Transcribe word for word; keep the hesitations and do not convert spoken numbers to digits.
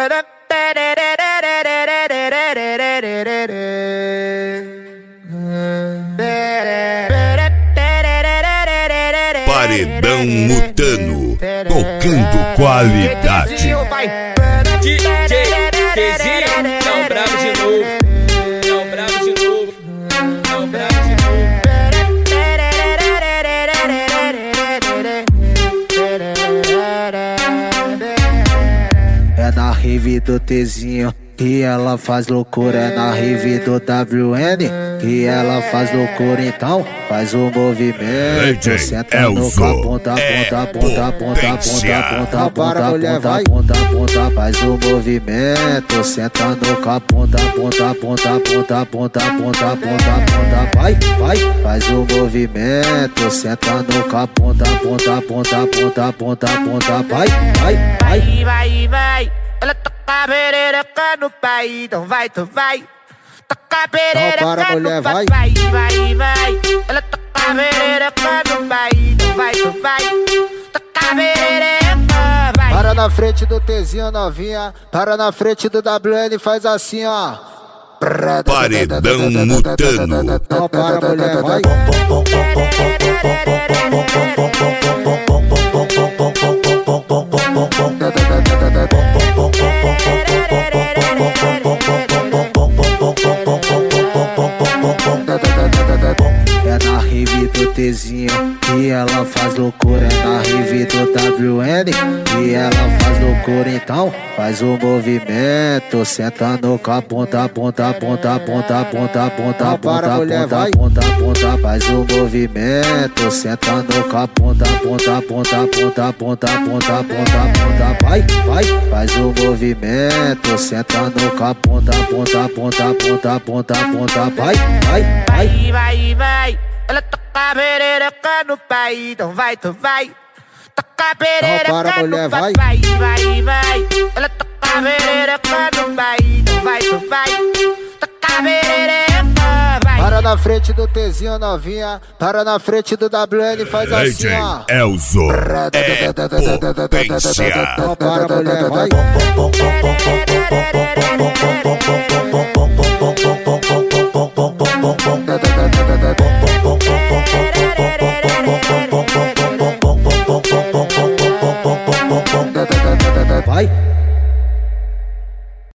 Paredão Mutano, tocando qualidade. D J Tezinho, não bravo de novo, não bravo de novo, não bravo de novo. É na rave do Tezinho que ela faz loucura, é na rave do W N que ela faz loucura, então faz o movimento, senta no caponta, ponta, ponta, ponta, ponta, ponta, ponta, ponta, ponta, faz o movimento, senta no caponta, ponta, ponta, ponta, ponta, ponta, ponta, ponta, vai, vai, faz o movimento, senta no caponta, ponta, ponta, ponta, ponta, ponta, vai, vai, vai, vai, vai. Ela toca a perereca no pai, então vai, tu vai. Toca a perereca no pai, vai, vai, vai. Ela toca a perereca no pai, então vai, tu vai. Toca a perereca, vai. Para na frente do Tezinho, novinha. Para na frente do W N, faz assim, ó. Paredão Mutano. Não para, mulher, vai. É na rave do Tezinho que ela faz loucura, é na rave do W N que ela faz loucura, então faz o movimento, senta no caponta, ponta, ponta, ponta, ponta, ponta, ponta, ponta, ponta, ponta, faz o movimento, senta no caponta, ponta, ponta, ponta, ponta, ponta, ponta, ponta, vai, vai, faz o movimento, senta no caponta, ponta, ponta, ponta, ponta, ponta, vai, vai, vai, vai, vai. Ela toca a perereca no pai, então vai, tu vai. Toca a perereca no pai, vai, vai, vai. Ela toca a perereca no pai, então vai, tu vai. Toca a perereca, vai. Para na frente do Tezinho, novinha. Para na frente do W N, faz assim, ó. Elzo é potência. Não para, mulher, vai.